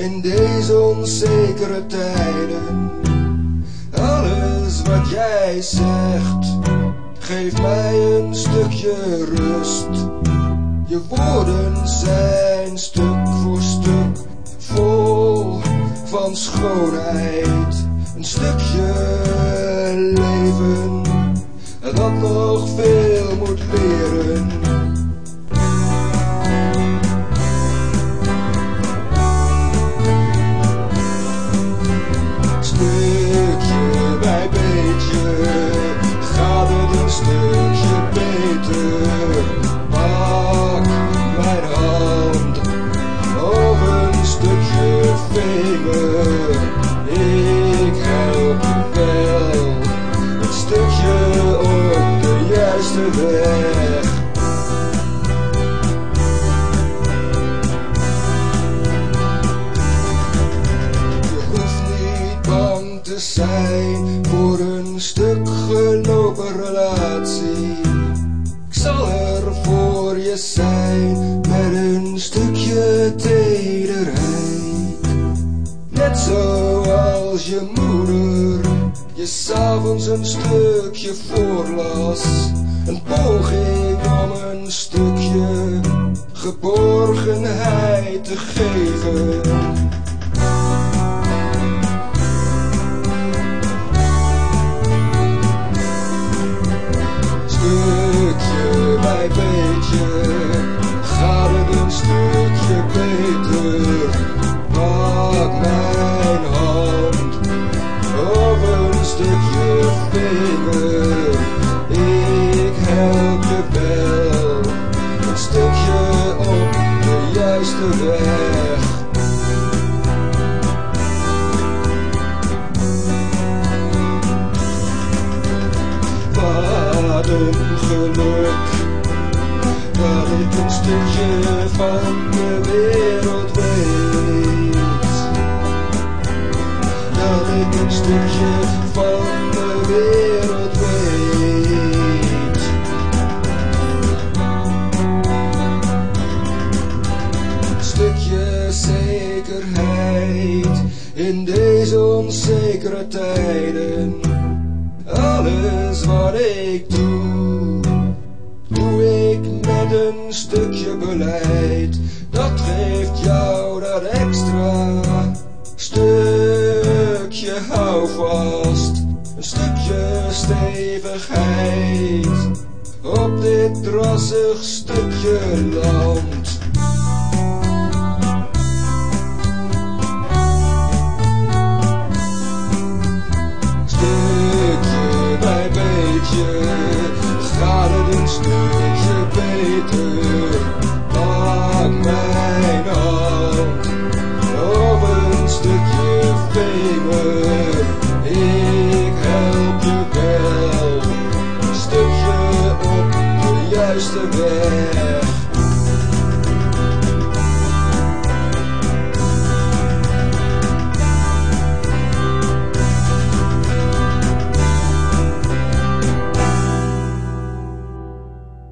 in deze onzekere tijden. Alles wat jij zegt, geeft mij een stukje rust. Je woorden zijn stuk voor stuk vol van schoonheid. Een stukje leven dat nog veel moet leren. Stukje bij beetje gaat het een stukje beter. Pak mijn hand of een stukje vemer. Ik help je wel een stukje op de juiste weg. Te zijn voor een stuk gelopen relatie. Ik zal er voor je zijn met een stukje tederheid. Net zoals je moeder je 's avonds een stukje voorlas. Een poging om een stukje geborgenheid te geven. Stukje bij beetje gaat het een stukje beter. Pak mijn hand of een stukje vinger. Ik help je wel een stukje op de juiste weg. Wat een geluk dat ik een stukje van de wereld weet. Dat ik een stukje van de wereld weet. Een stukje zekerheid in deze onzekere tijden. Alles wat ik doe, doe ik met een stukje beleid. Dat geeft jou dat extra stukje houvast. Een stukje stevigheid op dit drassig stukje land.